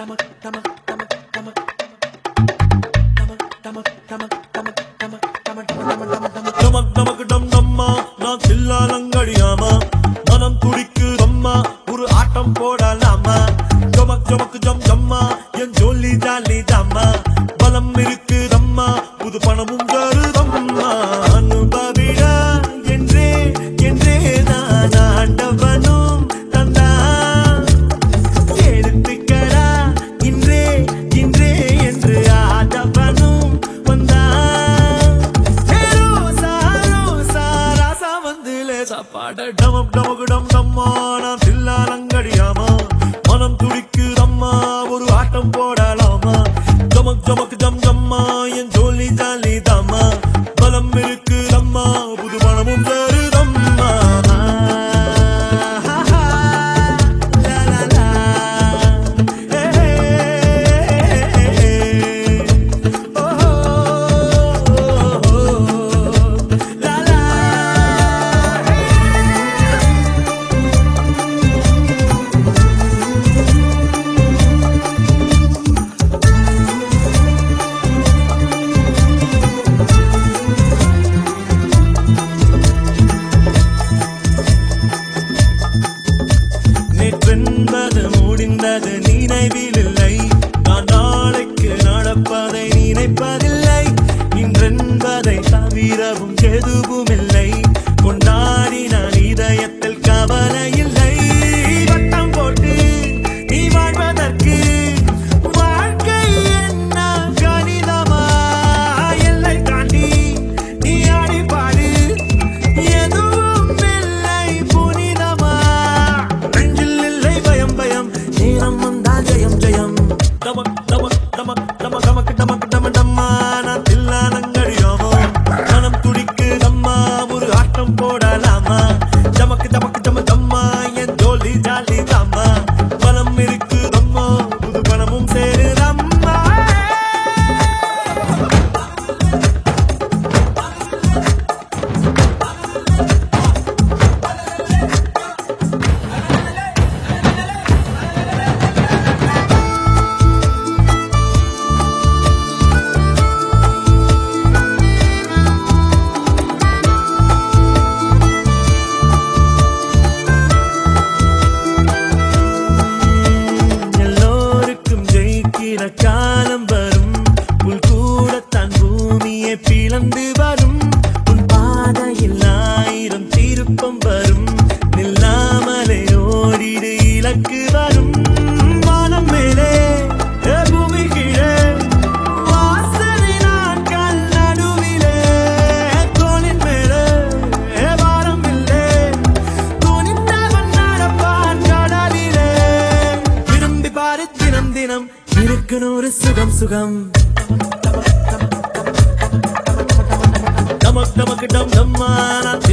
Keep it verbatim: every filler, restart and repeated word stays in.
மனம் துடிக்குதம்மா ஒரு ஆட்டம் போடலாமா ஜமக் ஜமக் ஜம் ஜம்மா என் ஜோலி ஜாலி ஜாமா பலம் இருக்குதம்மா புது பணமும் தருதம்மா அனுபவிடா என்றே என்றே நான் ஆண்டவனும் தந்தா எடுத்துக்கடா இன்றே இன்றே என்று ஆதவனும் வந்தா சாராசா வந்துலே சாப்பாட டமக் டமக் டம் டம்மா நான் தில்லாலங்கடியாமா மனம் துடிக்குதம்மா ஒரு ஆட்டம் போடலாமா ஜமக் ஜமக் ஜம் ஜம்மா என் ஜோலி ஜாலி தாமா பலம் இருக்குதம்மா புது பணமும் தருதம்மா நேற்றென்பது முடிந்தது நினைவில் இல்லை நான் நாளைக்கு நடப்பதை நினைப்பதில்லை இன்றென்பதை தவிரவும் எதுவும் இல்லை கொண்டாடி நான் இதயத்தில் கவலை இல்லை வட்டம் போட்டு நீ வாழ்வதற்கு வாழ்க்கை என்ன கணிதமா எல்லை தாண்டி நீ ஆடி பாடு எதுவும் இல்லை புனிதமா நேரம் வந்தா ஜெயம் ஜெயம் டமக் டமக் டமக் டம டமக் டமக் டம டம்மா நான் தில்லாலங்கடியாமா மனம் துடிக்குதம்மா ஒரு ஆட்டம் போடலாமா டமக் டமக் டம டம்மா என் ஜோலி ஜாலி தாமா பலம் இருக்குதம்மா புது பணமும் சேருதம்மா காலம் வரும் புல் கூடத்தான் பூமியை பிளந்து வரும் உன் பாதையில் ஆயிரம் திருப்பம் வரும் நில்லாமலே ஓடிடு இலக்கு வரும் வானம் மேலே பூமி கீழே வாசனை நாட்கள் நடுவிலே தோளின் மேலே வாரம் இல்லை துணிந்தவன் நடப்பான் கடலிலே விரும்பி பாரு தினம் தினம் இருக்கணும் ஒரு சுகம் சுகம் டமக் டமக் டம் டம்மா